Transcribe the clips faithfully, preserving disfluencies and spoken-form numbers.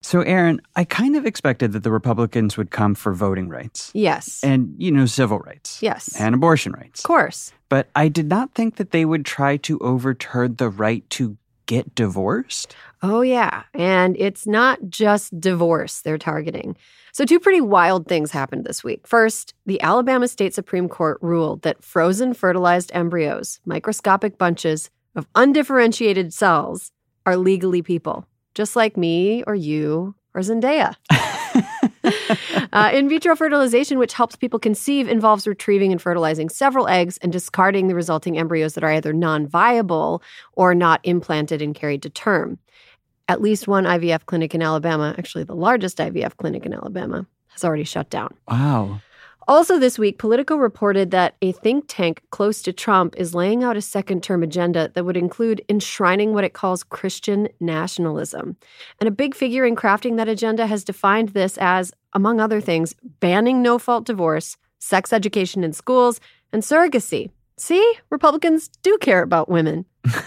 So, Erin, I kind of expected that the Republicans would come for voting rights. Yes. And, you know, civil rights. Yes. And abortion rights. Of course. But I did not think that they would try to overturn the right to get divorced. Oh, yeah. And it's not just divorce they're targeting. So two pretty wild things happened this week. First, the Alabama State Supreme Court ruled that frozen fertilized embryos, microscopic bunches of undifferentiated cells, are legally people, just like me or you or Zendaya. uh, in vitro fertilization, which helps people conceive, involves retrieving and fertilizing several eggs and discarding the resulting embryos that are either non-viable or not implanted and carried to term. At least one I V F clinic in Alabama, actually the largest I V F clinic in Alabama, has already shut down. Wow. Also this week, Politico reported that a think tank close to Trump is laying out a second-term agenda that would include enshrining what it calls Christian nationalism. And a big figure in crafting that agenda has defined this as, among other things, banning no-fault divorce, sex education in schools, and surrogacy. See? Republicans do care about women.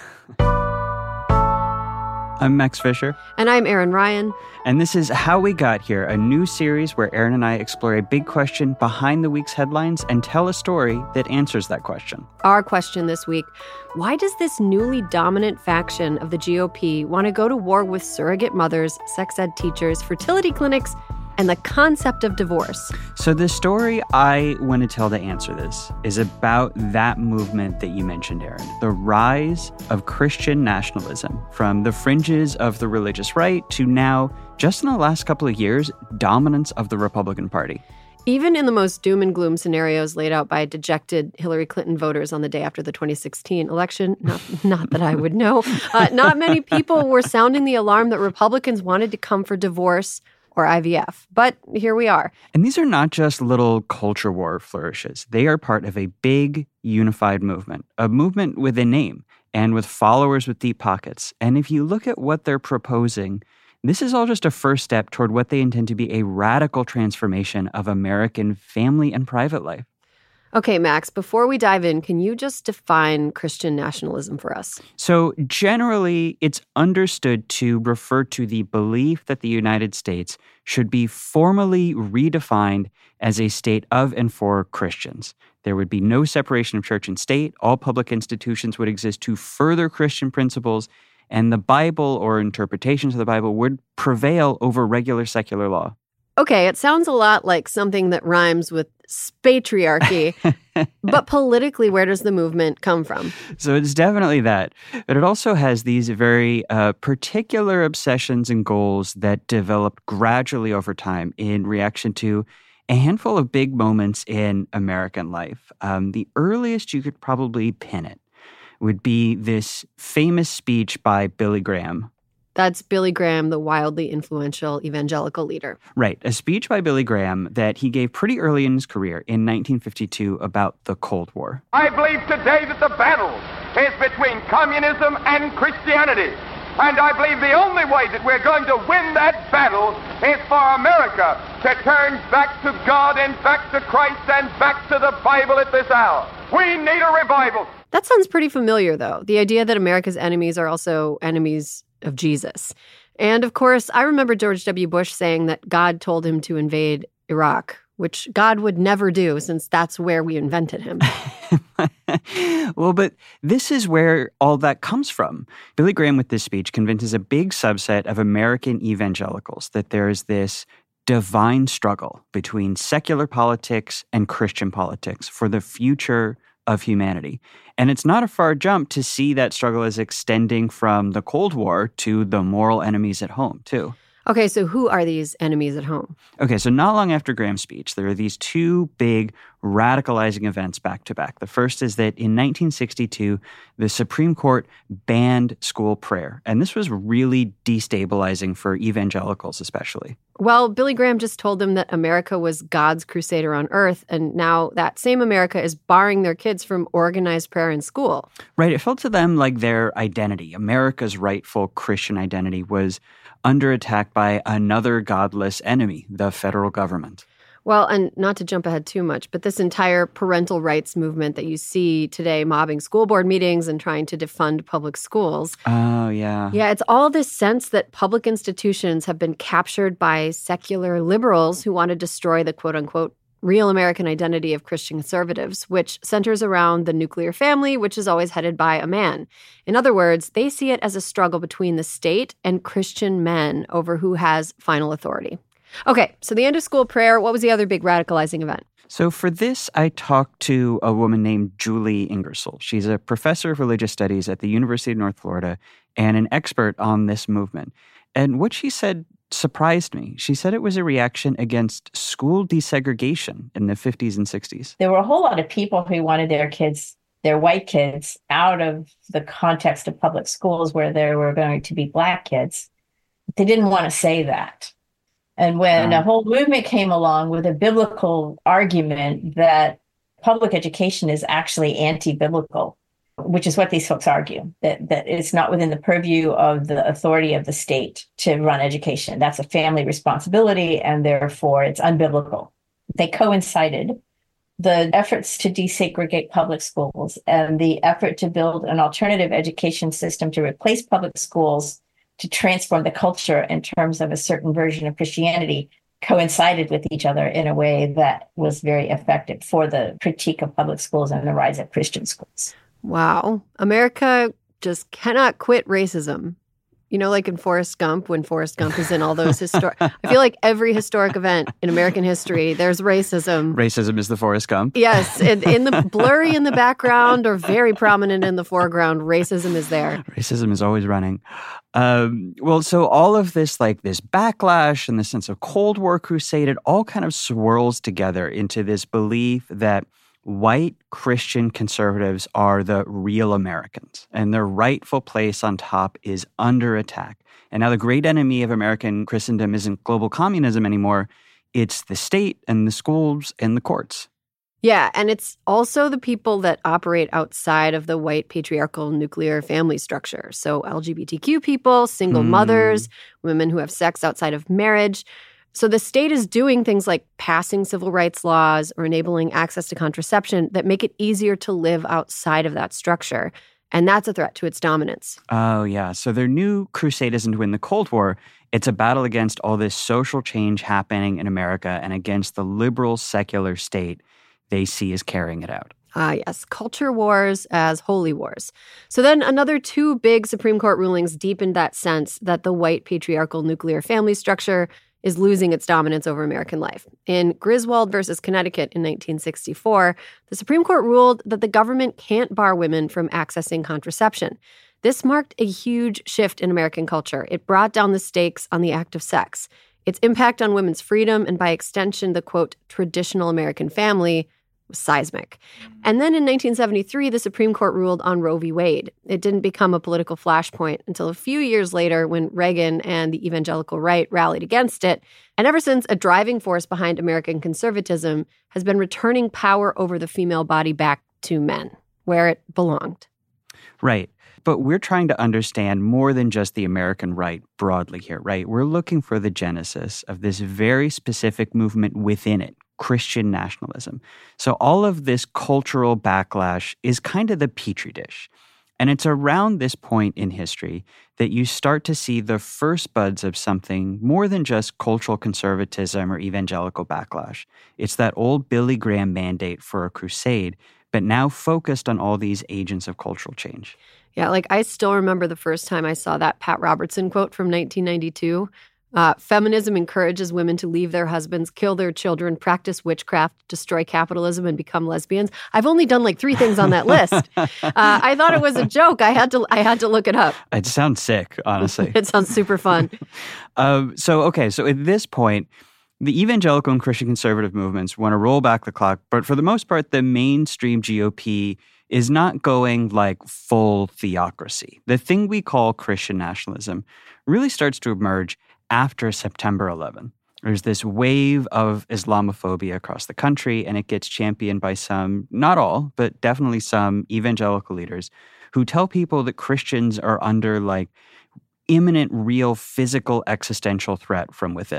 I'm Max Fisher. And I'm Erin Ryan. And this is How We Got Here, a new series where Erin and I explore a big question behind the week's headlines and tell a story that answers that question. Our question this week, why does this newly dominant faction of the G O P want to go to war with surrogate mothers, sex ed teachers, fertility clinics, and the concept of divorce? So the story I want to tell to answer this is about that movement that you mentioned, Erin, the rise of Christian nationalism from the fringes of the religious right to now, just in the last couple of years, dominance of the Republican Party. Even in the most doom and gloom scenarios laid out by dejected Hillary Clinton voters on the day after the twenty sixteen election, not, not that I would know, uh, not many people were sounding the alarm that Republicans wanted to come for divorce or I V F. But here we are. And these are not just little culture war flourishes. They are part of a big, unified movement, a movement with a name and with followers with deep pockets. And if you look at what they're proposing, this is all just a first step toward what they intend to be a radical transformation of American family and private life. Okay, Max, before we dive in, can you just define Christian nationalism for us? So generally, it's understood to refer to the belief that the United States should be formally redefined as a state of and for Christians. There would be no separation of church and state. All public institutions would exist to further Christian principles, and the Bible or interpretations of the Bible would prevail over regular secular law. Okay, it sounds a lot like something that rhymes with spatriarchy, but politically, where does the movement come from? So it's definitely that, but it also has these very uh, particular obsessions and goals that developed gradually over time in reaction to a handful of big moments in American life. Um, the earliest you could probably pin it would be this famous speech by Billy Graham. That's Billy Graham, the wildly influential evangelical leader. Right. A speech by Billy Graham that he gave pretty early in his career in nineteen fifty-two about the Cold War. I believe today that the battle is between communism and Christianity. And I believe the only way that we're going to win that battle is for America to turn back to God and back to Christ and back to the Bible at this hour. We need a revival. That sounds pretty familiar, though. The idea that America's enemies are also enemies of Jesus. And of course, I remember George W. Bush saying that God told him to invade Iraq, which God would never do since that's where we invented him. Well, but this is where all that comes from. Billy Graham, with this speech, convinces a big subset of American evangelicals that there is this divine struggle between secular politics and Christian politics for the future of humanity. And it's not a far jump to see that struggle as extending from the Cold War to the moral enemies at home, too. Okay, so who are these enemies at home? Okay, so not long after Graham's speech, there are these two big radicalizing events back to back. The first is that in nineteen sixty-two, the Supreme Court banned school prayer. And this was really destabilizing for evangelicals especially. Well, Billy Graham just told them that America was God's crusader on earth, and now that same America is barring their kids from organized prayer in school. Right. It felt to them like their identity, America's rightful Christian identity, was under attack by another godless enemy, the federal government. Well, and not to jump ahead too much, but this entire parental rights movement that you see today mobbing school board meetings and trying to defund public schools. Oh, yeah. Yeah, it's all this sense that public institutions have been captured by secular liberals who want to destroy the quote-unquote real American identity of Christian conservatives, which centers around the nuclear family, which is always headed by a man. In other words, they see it as a struggle between the state and Christian men over who has final authority. Okay, so the end of school prayer, what was the other big radicalizing event? So for this, I talked to a woman named Julie Ingersoll. She's a professor of religious studies at the University of North Florida and an expert on this movement. And what she said surprised me. She said it was a reaction against school desegregation in the fifties and sixties. There were a whole lot of people who wanted their kids, their white kids, out of the context of public schools where there were going to be Black kids. They didn't want to say that. And when a whole movement came along with a biblical argument that public education is actually anti-biblical, which is what these folks argue, that, that it's not within the purview of the authority of the state to run education. That's a family responsibility, and therefore it's unbiblical. They coincided. The efforts to desegregate public schools and the effort to build an alternative education system to replace public schools to transform the culture in terms of a certain version of Christianity coincided with each other in a way that was very effective for the critique of public schools and the rise of Christian schools. Wow. America just cannot quit racism. You know, like in Forrest Gump, when Forrest Gump is in all those historic... I feel like every historic event in American history, there's racism. Racism is the Forrest Gump. Yes. In, in the blurry in the background or very prominent in the foreground, racism is there. Racism is always running. Um, well, so all of this, like this backlash and the sense of Cold War crusade, it all kind of swirls together into this belief that white Christian conservatives are the real Americans, and their rightful place on top is under attack. And now the great enemy of American Christendom isn't global communism anymore. It's the state and the schools and the courts. Yeah, and it's also the people that operate outside of the white patriarchal nuclear family structure. So L G B T Q people, single mm. mothers, women who have sex outside of marriage. So the state is doing things like passing civil rights laws or enabling access to contraception that make it easier to live outside of that structure. And that's a threat to its dominance. Oh, yeah. So their new crusade isn't to win the Cold War. It's a battle against all this social change happening in America and against the liberal secular state they see as carrying it out. Ah, yes. Culture wars as holy wars. So then another two big Supreme Court rulings deepened that sense that the white patriarchal nuclear family structure is losing its dominance over American life. In Griswold versus Connecticut in nineteen sixty-four, the Supreme Court ruled that the government can't bar women from accessing contraception. This marked a huge shift in American culture. It brought down the stakes on the act of sex. Its impact on women's freedom and, by extension, the, quote, traditional American family was seismic. And then in nineteen seventy-three, the Supreme Court ruled on Roe v. Wade. It didn't become a political flashpoint until a few years later when Reagan and the evangelical right rallied against it. And ever since, a driving force behind American conservatism has been returning power over the female body back to men, where it belonged. Right. But we're trying to understand more than just the American right broadly here, right? We're looking for the genesis of this very specific movement within it, Christian nationalism. So all of this cultural backlash is kind of the petri dish. And it's around this point in history that you start to see the first buds of something more than just cultural conservatism or evangelical backlash. It's that old Billy Graham mandate for a crusade, but now focused on all these agents of cultural change. Yeah, like I still remember the first time I saw that Pat Robertson quote from nineteen ninety-two. Uh, Feminism encourages women to leave their husbands, kill their children, practice witchcraft, destroy capitalism, and become lesbians. I've only done like three things on that list. Uh, I thought it was a joke. I had to I had to look it up. It sounds sick, honestly. It sounds super fun. um, so, okay, so at this point, the evangelical and Christian conservative movements want to roll back the clock, but for the most part, the mainstream G O P is not going like full theocracy. The thing we call Christian nationalism really starts to emerge after September eleventh. There's this wave of Islamophobia across the country, and it gets championed by some, not all, but definitely some evangelical leaders who tell people that Christians are under like imminent, real, physical, existential threat from within.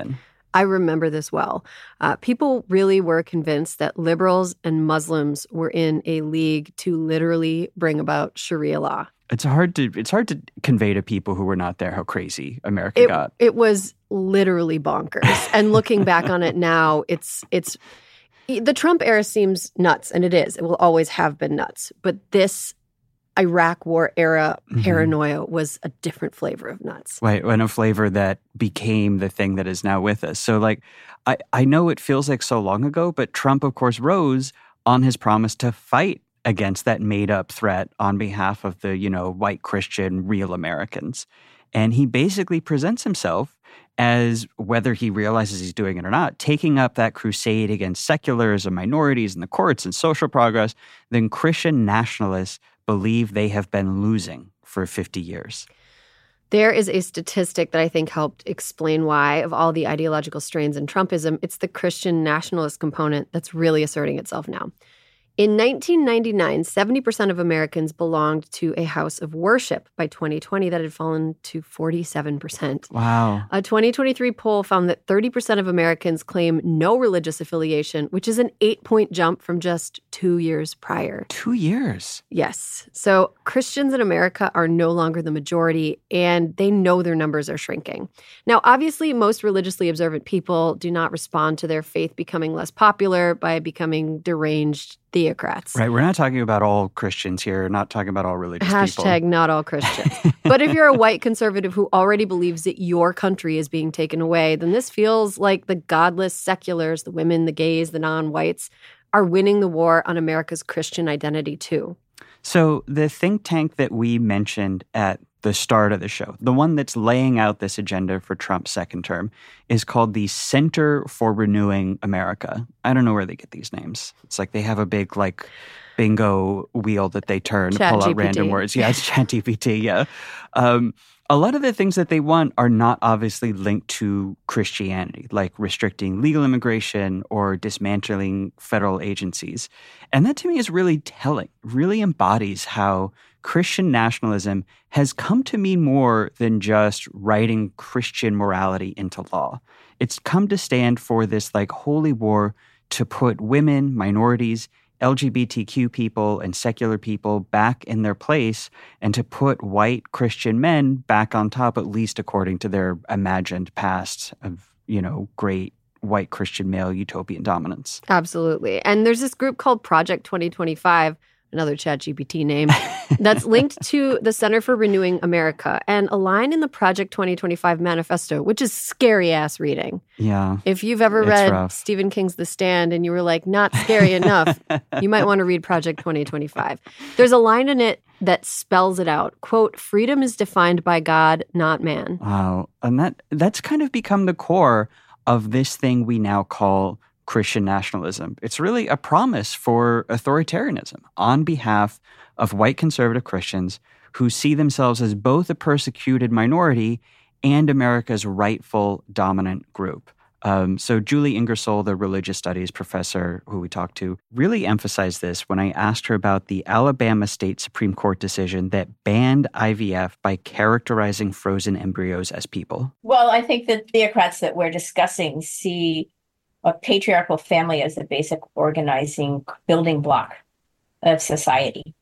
I remember this well. Uh, people really were convinced that liberals and Muslims were in a league to literally bring about Sharia law. It's hard to it's hard to convey to people who were not there how crazy America It, got. it was literally bonkers. And looking back on it now, it's it's the Trump era seems nuts, and it is. It will always have been nuts. But this Iraq War era paranoia mm-hmm. was a different flavor of nuts. Right, and a flavor that became the thing that is now with us. So, like, I, I know it feels like so long ago, but Trump, of course, rose on his promise to fight against that made-up threat on behalf of the, you know, white Christian real Americans. And he basically presents himself as, whether he realizes he's doing it or not, taking up that crusade against secularism, minorities in the courts, and social progress, then Christian nationalists believe they have been losing for fifty years. There is a statistic that I think helped explain why, of all the ideological strains in Trumpism, it's the Christian nationalist component that's really asserting itself now. In nineteen ninety-nine, seventy percent of Americans belonged to a house of worship. By twenty twenty, that had fallen to forty-seven percent. Wow. A twenty twenty-three poll found that thirty percent of Americans claim no religious affiliation, which is an eight-point jump from just two years prior. Two years? Yes. So Christians in America are no longer the majority, and they know their numbers are shrinking. Now, obviously, most religiously observant people do not respond to their faith becoming less popular by becoming deranged theocrats. Right. We're not talking about all Christians here, not talking about all religious Hashtag people. Hashtag not all Christians. But if you're a white conservative who already believes that your country is being taken away, then this feels like the godless seculars, the women, the gays, the non-whites, are winning the war on America's Christian identity too. So the think tank that we mentioned at the start of the show, the one that's laying out this agenda for Trump's second term, is called the Center for Renewing America. I don't know where they get these names. It's like they have a big, like, bingo wheel that they turn Chat to pull G P T. out random words. Yeah, it's ChatGPT, yeah. Um, a lot of the things that they want are not obviously linked to Christianity, like restricting legal immigration or dismantling federal agencies. And that to me is really telling, really embodies how Christian nationalism has come to mean more than just writing Christian morality into law. It's come to stand for this like holy war to put women, minorities, L G B T Q people, and secular people back in their place, and to put white Christian men back on top, at least according to their imagined past of, you know, great white Christian male utopian dominance. Absolutely. And there's this group called Project twenty twenty-five, another ChatGPT name, that's linked to the Center for Renewing America. And a line in the Project twenty twenty-five manifesto, which is scary-ass reading. Yeah. If you've ever it's read rough. Stephen King's The Stand and you were like, not scary enough, you might want to read Project twenty twenty-five. There's a line in it that spells it out. Quote, freedom is defined by God, not man. Wow. And that that's kind of become the core of this thing we now call Christian nationalism. It's really a promise for authoritarianism on behalf of white conservative Christians who see themselves as both a persecuted minority and America's rightful dominant group. Um, so Julie Ingersoll, the religious studies professor who we talked to, really emphasized this when I asked her about the Alabama State Supreme Court decision that banned I V F by characterizing frozen embryos as people. Well, I think the theocrats that we're discussing see a patriarchal family as the basic organizing building block of society,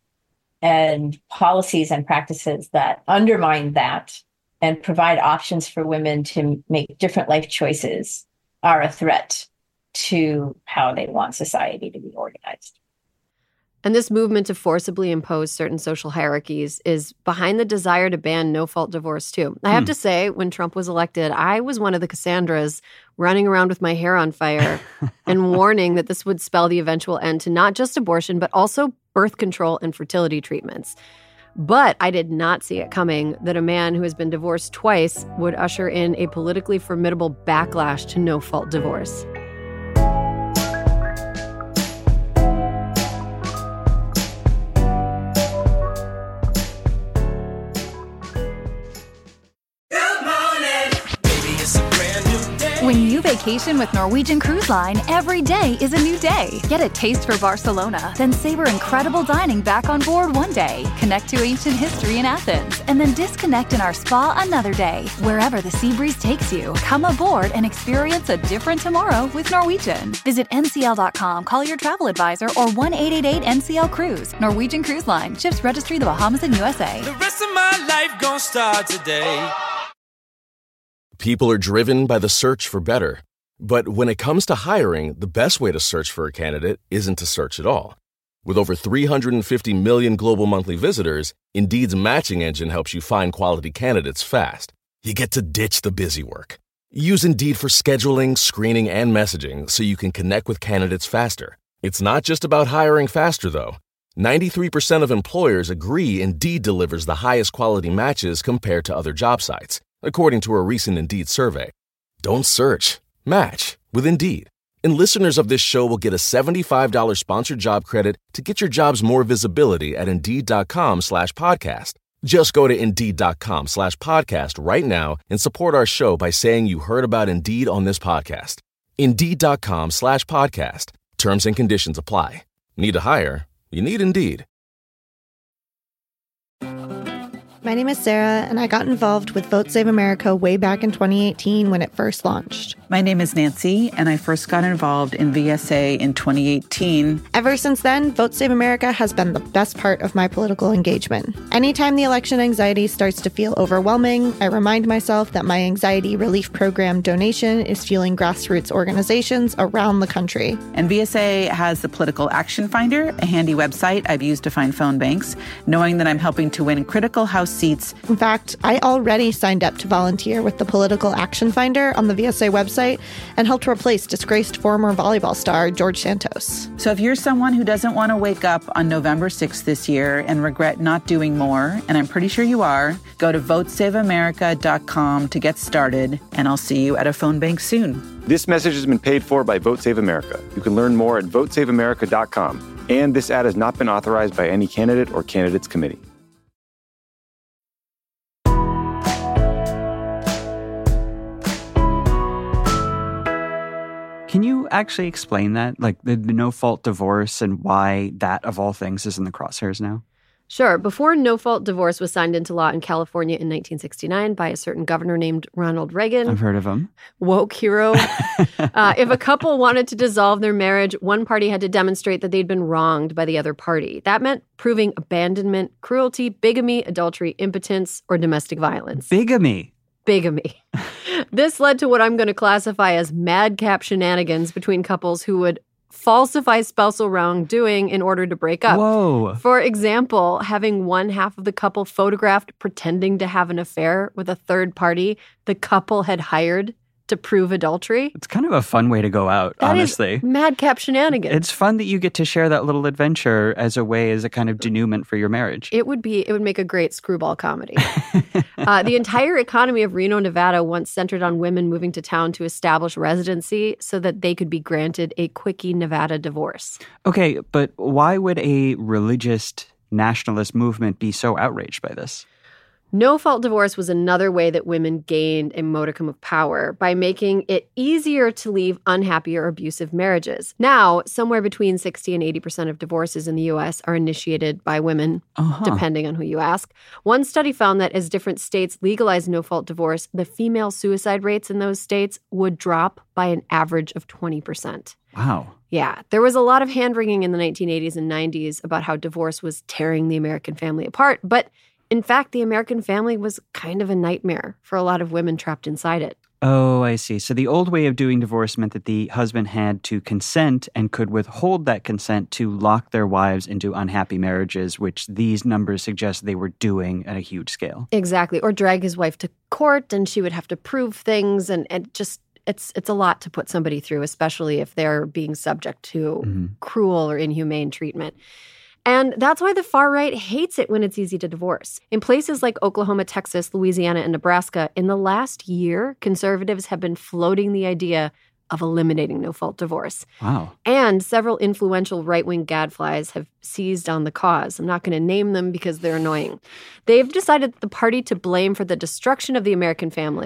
and policies and practices that undermine that and provide options for women to make different life choices are a threat to how they want society to be organized. And this movement to forcibly impose certain social hierarchies is behind the desire to ban no-fault divorce, too. I have Hmm. to say, when Trump was elected, I was one of the Cassandras running around with my hair on fire and warning that this would spell the eventual end to not just abortion, but also birth control and fertility treatments. But I did not see it coming that a man who has been divorced twice would usher in a politically formidable backlash to no-fault divorce. When you vacation with Norwegian Cruise Line, every day is a new day. Get a taste for Barcelona, then savor incredible dining back on board one day. Connect to ancient history in Athens, and then disconnect in our spa another day. Wherever the sea breeze takes you, come aboard and experience a different tomorrow with Norwegian. Visit N C L dot com, call your travel advisor, or one eight eight eight N C L Cruise. Norwegian Cruise Line. Ships registry the Bahamas and U S A. The rest of my life gon' start today. People are driven by the search for better. But when it comes to hiring, the best way to search for a candidate isn't to search at all. With over three hundred fifty million global monthly visitors, Indeed's matching engine helps you find quality candidates fast. You get to ditch the busy work. Use Indeed for scheduling, screening, and messaging so you can connect with candidates faster. It's not just about hiring faster, though. ninety-three percent of employers agree Indeed delivers the highest quality matches compared to other job sites, according to a recent Indeed survey. Don't search. Match with Indeed. And listeners of this show will get a seventy-five dollars sponsored job credit to get your jobs more visibility at Indeed.com slash podcast. Just go to Indeed.com slash podcast right now and support our show by saying you heard about Indeed on this podcast. Indeed.com slash podcast. Terms and conditions apply. Need to hire? You need Indeed. My name is Sarah, and I got involved with Vote Save America way back in twenty eighteen when it first launched. My name is Nancy, and I first got involved in V S A in twenty eighteen. Ever since then, Vote Save America has been the best part of my political engagement. Anytime the election anxiety starts to feel overwhelming, I remind myself that my anxiety relief program donation is fueling grassroots organizations around the country. And V S A has the Political Action Finder, a handy website I've used to find phone banks, knowing that I'm helping to win critical House seats. In fact, I already signed up to volunteer with the Political Action Finder on the V S A website and helped replace disgraced former volleyball star George Santos. So if you're someone who doesn't want to wake up on November sixth this year and regret not doing more, and I'm pretty sure you are, go to vote save america dot com to get started, and I'll see you at a phone bank soon. This message has been paid for by Vote Save America. You can learn more at vote save america dot com. And this ad has not been authorized by any candidate or candidates committee. Can you actually explain that? Like the, the no-fault divorce and why that, of all things, is in the crosshairs now? Sure. Before no-fault divorce was signed into law in California in nineteen sixty-nine by a certain governor named Ronald Reagan. I've heard of him. Woke hero. uh, if a couple wanted to dissolve their marriage, one party had to demonstrate that they'd been wronged by the other party. That meant proving abandonment, cruelty, bigamy, adultery, impotence, or domestic violence. Bigamy. Bigamy. This led to what I'm going to classify as madcap shenanigans between couples who would falsify spousal wrongdoing in order to break up. Whoa. For example, having one half of the couple photographed pretending to have an affair with a third party the couple had hired to prove adultery. It's kind of a fun way to go out, that honestly. Is madcap shenanigans. It's fun that you get to share that little adventure as a way, as a kind of denouement for your marriage. It would be, it would make a great screwball comedy. uh, the entire economy of Reno, Nevada once centered on women moving to town to establish residency so that they could be granted a quickie Nevada divorce. Okay, but why would a religious nationalist movement be so outraged by this? No-fault divorce was another way that women gained a modicum of power by making it easier to leave unhappy or abusive marriages. Now, somewhere between sixty and eighty percent of divorces in the U S are initiated by women, uh-huh. depending on who you ask. One study found that as different states legalized no-fault divorce, the female suicide rates in those states would drop by an average of twenty percent. Wow. Yeah, there was a lot of hand-wringing in the nineteen eighties and nineties about how divorce was tearing the American family apart, but in fact, the American family was kind of a nightmare for a lot of women trapped inside it. Oh, I see. So the old way of doing divorce meant that the husband had to consent and could withhold that consent to lock their wives into unhappy marriages, which these numbers suggest they were doing at a huge scale. Exactly. Or drag his wife to court, and she would have to prove things, and, and just it's it's a lot to put somebody through, especially if they're being subject to mm-hmm. cruel or inhumane treatment. And that's why the far right hates it when it's easy to divorce. In places like Oklahoma, Texas, Louisiana, and Nebraska, in the last year, conservatives have been floating the idea of eliminating no-fault divorce. Wow. And several influential right-wing gadflies have seized on the cause. I'm not going to name them because they're annoying. They've decided that the party to blame for the destruction of the American family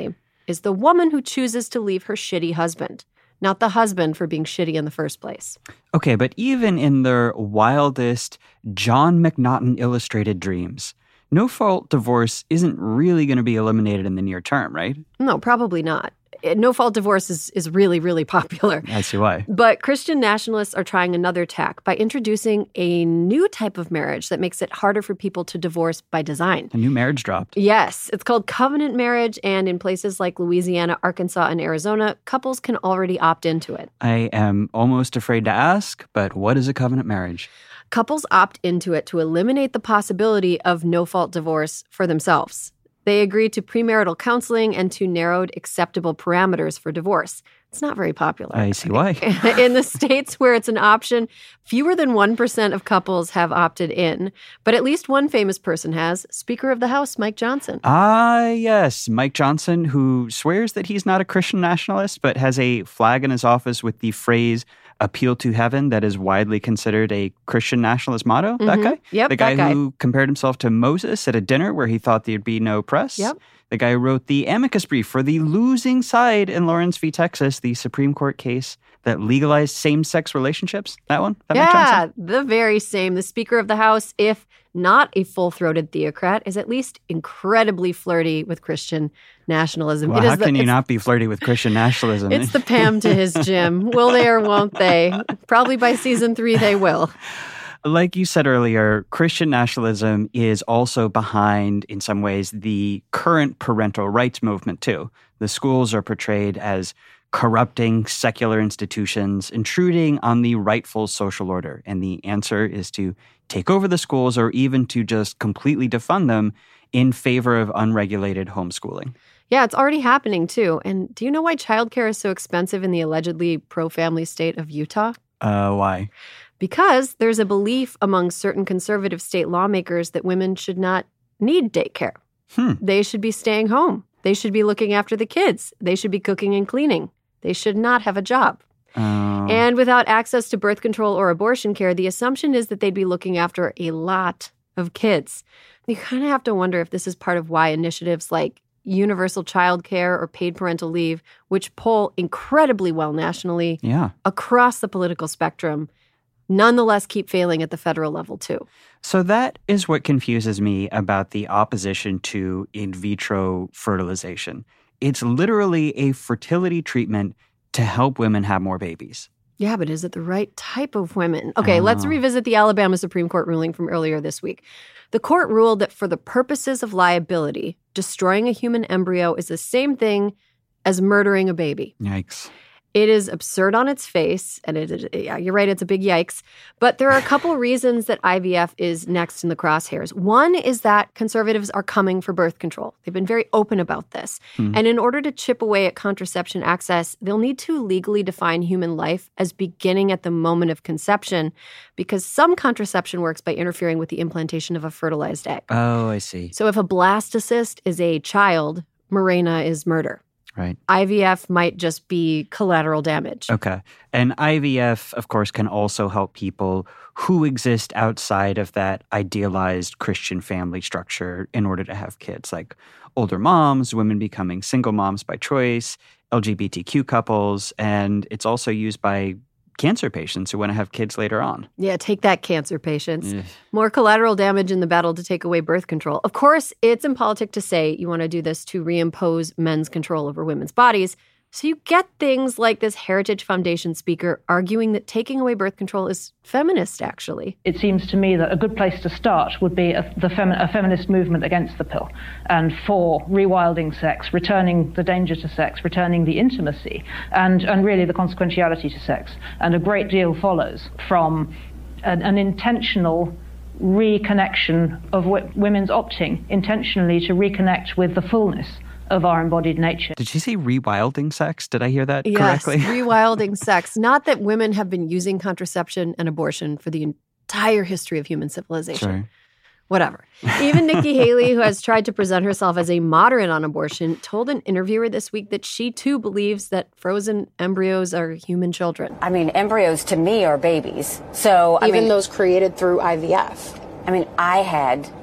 is the woman who chooses to leave her shitty husband, not the husband for being shitty in the first place. Okay, but even in their wildest John McNaughton illustrated dreams, no-fault divorce isn't really going to be eliminated in the near term, right? No, probably not. No-fault divorce is, is really, really popular. I see why. But Christian nationalists are trying another tack by introducing a new type of marriage that makes it harder for people to divorce by design. A new marriage dropped. Yes. It's called covenant marriage, and in places like Louisiana, Arkansas, and Arizona, couples can already opt into it. I am almost afraid to ask, but what is a covenant marriage? Couples opt into it to eliminate the possibility of no-fault divorce for themselves. They agree to premarital counseling and to narrowed acceptable parameters for divorce. It's not very popular. I see why. In the states where it's an option, fewer than one percent of couples have opted in. But at least one famous person has, Speaker of the House, Mike Johnson. Ah, yes, Mike Johnson, who swears that he's not a Christian nationalist, but has a flag in his office with the phrase, appeal to heaven, that is widely considered a Christian nationalist motto. Mm-hmm. That guy? Yep, The guy, that guy who compared himself to Moses at a dinner where he thought there'd be no press. Yep. The guy who wrote the amicus brief for the losing side in Lawrence v. Texas, the Supreme Court case that legalized same-sex relationships. That one? That Mike yeah, Johnson? The very same. The Speaker of the House, if not a full-throated theocrat, is at least incredibly flirty with Christian nationalism. Well, it is how the, can you not be flirty with Christian nationalism? It's the Pam to his Jim. Will they or won't they? Probably by season three they will. Like you said earlier, Christian nationalism is also behind, in some ways, the current parental rights movement, too. The schools are portrayed as corrupting secular institutions, intruding on the rightful social order. And the answer is to take over the schools or even to just completely defund them in favor of unregulated homeschooling. Yeah, it's already happening, too. And do you know why childcare is so expensive in the allegedly pro-family state of Utah? Uh, why? Because there's a belief among certain conservative state lawmakers that women should not need daycare. Hmm. They should be staying home. They should be looking after the kids. They should be cooking and cleaning. They should not have a job. Oh. And without access to birth control or abortion care, the assumption is that they'd be looking after a lot of kids. You kind of have to wonder if this is part of why initiatives like universal child care or paid parental leave, which poll incredibly well nationally yeah. across the political spectrum, nonetheless keep failing at the federal level, too. So that is what confuses me about the opposition to in vitro fertilization. It's literally a fertility treatment to help women have more babies. Yeah, but is it the right type of women? Okay, oh. let's revisit the Alabama Supreme Court ruling from earlier this week. The court ruled that for the purposes of liability, destroying a human embryo is the same thing as murdering a baby. Yikes. It is absurd on its face, and it, it, yeah, you're right, it's a big yikes. But there are a couple reasons that I V F is next in the crosshairs. One is that conservatives are coming for birth control. They've been very open about this. Hmm. And in order to chip away at contraception access, they'll need to legally define human life as beginning at the moment of conception, because some contraception works by interfering with the implantation of a fertilized egg. Oh, I see. So if a blastocyst is a child, Mirena is murder. Right. I V F might just be collateral damage. Okay. And I V F, of course, can also help people who exist outside of that idealized Christian family structure in order to have kids, like older moms, women becoming single moms by choice, L G B T Q couples, and it's also used by cancer patients who want to have kids later on. Yeah, take that, cancer patients. Ugh. More collateral damage in the battle to take away birth control. Of course, it's impolitic to say you want to do this to reimpose men's control over women's bodies. So you get things like this Heritage Foundation speaker arguing that taking away birth control is feminist, actually. It seems to me that a good place to start would be a, the femi- a feminist movement against the pill and for rewilding sex, returning the danger to sex, returning the intimacy, and, and really the consequentiality to sex. And a great deal follows from an, an intentional reconnection of w- women's opting intentionally to reconnect with the fullness of our embodied nature. Did she say rewilding sex? Did I hear that yes, correctly? Yes, rewilding sex. Not that women have been using contraception and abortion for the entire history of human civilization. Sure. Whatever. Even Nikki Haley, who has tried to present herself as a moderate on abortion, told an interviewer this week that she too believes that frozen embryos are human children. I mean, embryos to me are babies. So I even mean, those created through I V F. I mean, I had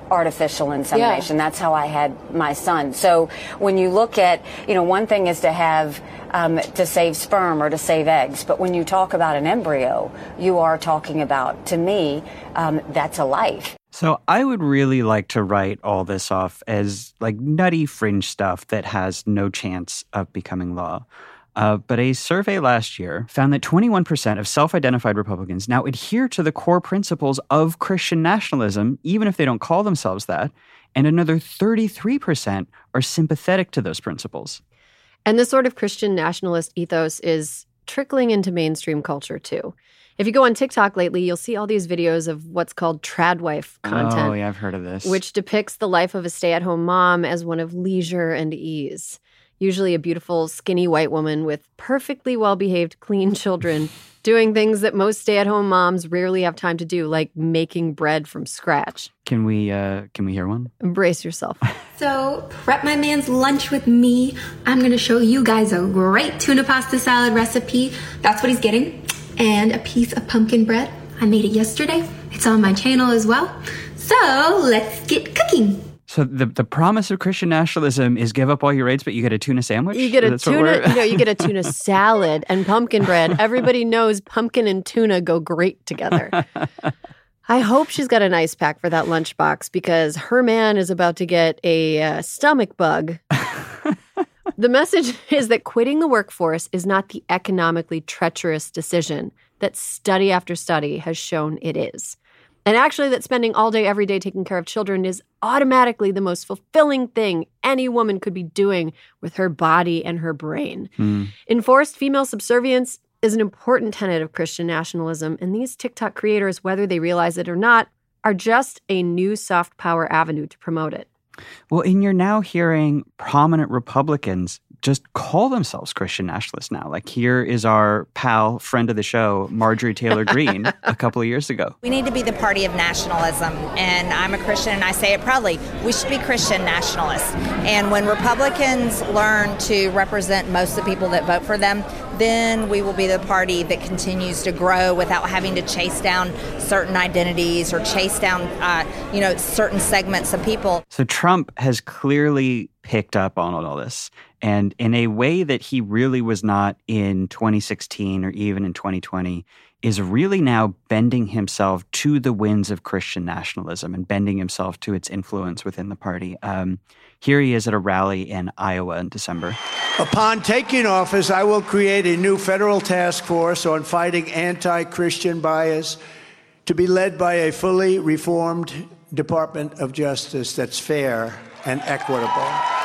artificial insemination. Yeah. That's how I had my son. So when you look at, you know, one thing is to have, um, to save sperm or to save eggs. But when you talk about an embryo, you are talking about, to me, um, that's a life. So I would really like to write all this off as like nutty fringe stuff that has no chance of becoming law. Uh, but a survey last year found that twenty-one percent of self-identified Republicans now adhere to the core principles of Christian nationalism, even if they don't call themselves that, and another thirty-three percent are sympathetic to those principles. And this sort of Christian nationalist ethos is trickling into mainstream culture, too. If you go on TikTok lately, you'll see all these videos of what's called tradwife content. Oh, yeah, I've heard of this. Which depicts the life of a stay-at-home mom as one of leisure and ease. Usually a beautiful, skinny white woman with perfectly well-behaved, clean children doing things that most stay-at-home moms rarely have time to do, like making bread from scratch. Can we uh, can we hear one? Embrace yourself. So, prep my man's lunch with me. I'm going to show you guys a great tuna pasta salad recipe. That's what he's getting. And a piece of pumpkin bread. I made it yesterday. It's on my channel as well. So, let's get cooking. So the the promise of Christian nationalism is give up all your rights, but you get a tuna sandwich? You get a That's tuna, you know, you get a tuna salad and pumpkin bread. Everybody knows pumpkin and tuna go great together. I hope she's got an ice pack for that lunchbox because her man is about to get a uh, stomach bug. The message is that quitting the workforce is not the economically treacherous decision that study after study has shown it is. And actually that spending all day, every day taking care of children is automatically the most fulfilling thing any woman could be doing with her body and her brain. Mm. Enforced female subservience is an important tenet of Christian nationalism, and these TikTok creators, whether they realize it or not, are just a new soft power avenue to promote it. Well, and you're now hearing prominent Republicans just call themselves Christian nationalists now. Like here is our pal, friend of the show, Marjorie Taylor Greene, a couple of years ago. We need to be the party of nationalism, and I'm a Christian and I say it proudly. We should be Christian nationalists. And when Republicans learn to represent most of the people that vote for them, then we will be the party that continues to grow without having to chase down certain identities or chase down, uh, you know, certain segments of people. So Trump has clearly picked up on all this, and in a way that he really was not in twenty sixteen or even in twenty twenty, is really now bending himself to the winds of Christian nationalism and bending himself to its influence within the party. Um, here he is at a rally in Iowa in December. Upon taking office, I will create a new federal task force on fighting anti-Christian bias to be led by a fully reformed Department of Justice that's fair and equitable.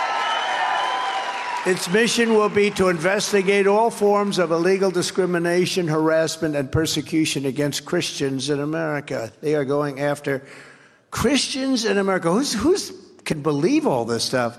Its mission will be to investigate all forms of illegal discrimination, harassment, and persecution against Christians in America. They are going after Christians in America. Who's, who's can believe all this stuff?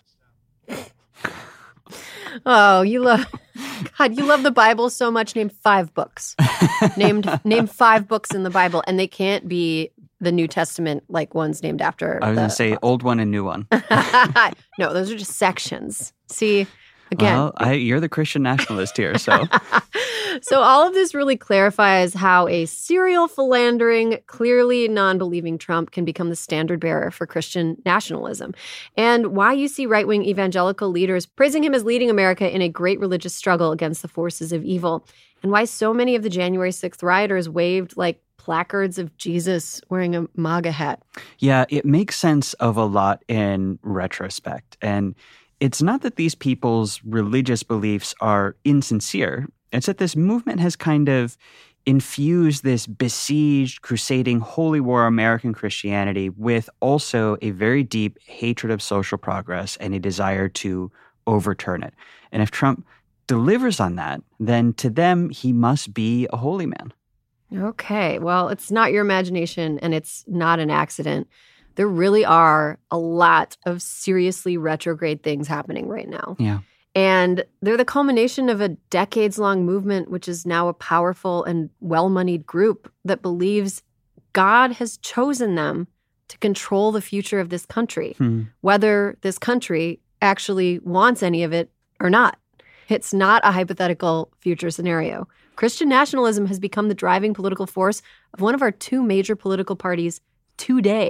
Oh, you love God, you love the Bible so much. Name five books. Named name five books in the Bible, and they can't be the New Testament like ones named after. I was the, going to say old one and new one. No, those are just sections. See, again. Well, I, you're the Christian nationalist here, so. So all of this really clarifies how a serial philandering, clearly non-believing Trump can become the standard bearer for Christian nationalism, and why you see right-wing evangelical leaders praising him as leading America in a great religious struggle against the forces of evil, and why so many of the January sixth rioters waved like placards of Jesus wearing a MAGA hat. Yeah, it makes sense of a lot in retrospect. And it's not that these people's religious beliefs are insincere. It's that this movement has kind of infused this besieged, crusading, holy war American Christianity with also a very deep hatred of social progress and a desire to overturn it. And if Trump delivers on that, then to them, he must be a holy man. Okay, well, it's not your imagination and it's not an accident. There really are a lot of seriously retrograde things happening right now. Yeah. And they're the culmination of a decades-long movement, which is now a powerful and well-moneyed group that believes God has chosen them to control the future of this country, hmm. whether this country actually wants any of it or not. It's not a hypothetical future scenario. Christian nationalism has become the driving political force of one of our two major political parties today.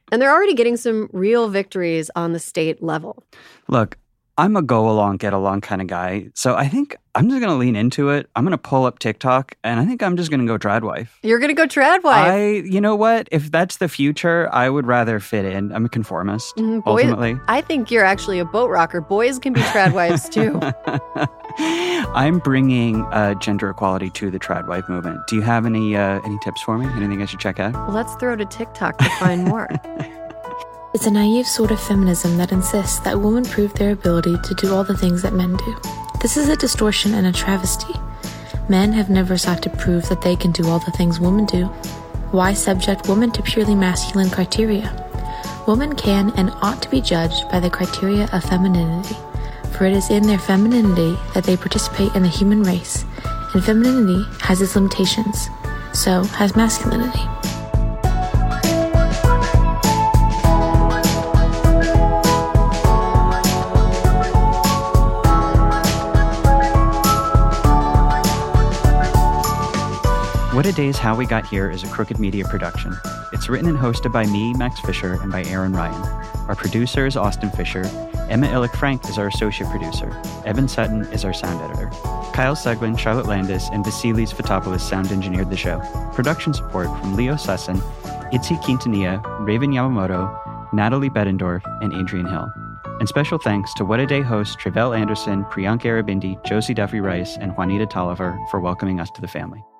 And they're already getting some real victories on the state level. Look, I'm a go along, get along kind of guy. So I think I'm just going to lean into it. I'm going to pull up TikTok, and I think I'm just going to go tradwife. You're going to go tradwife? I, you know what? If that's the future, I would rather fit in. I'm a conformist, mm, boys, ultimately. I think you're actually a boat rocker. Boys can be tradwives, too. I'm bringing uh, gender equality to the tradwife movement. Do you have any uh, any tips for me? Anything I should check out? Well, let's throw to TikTok to find more. It's a naive sort of feminism that insists that women prove their ability to do all the things that men do. This is a distortion and a travesty. Men have never sought to prove that they can do all the things women do. Why subject women to purely masculine criteria? Women can and ought to be judged by the criteria of femininity, for it is in their femininity that they participate in the human race, and femininity has its limitations. So has masculinity. What a Day's How We Got Here is a Crooked Media production. It's written and hosted by me, Max Fisher, and by Aaron Ryan. Our producer is Austin Fisher. Emma Illick-Frank is our associate producer. Evan Sutton is our sound editor. Kyle Seguin, Charlotte Landis, and Vasilis Fotopoulos sound engineered the show. Production support from Leo Sussin, Itzi Quintanilla, Raven Yamamoto, Natalie Beddendorf, and Adrian Hill. And special thanks to What a Day hosts Travell Anderson, Priyanka Arabindi, Josie Duffy Rice, and Juanita Tolliver for welcoming us to the family.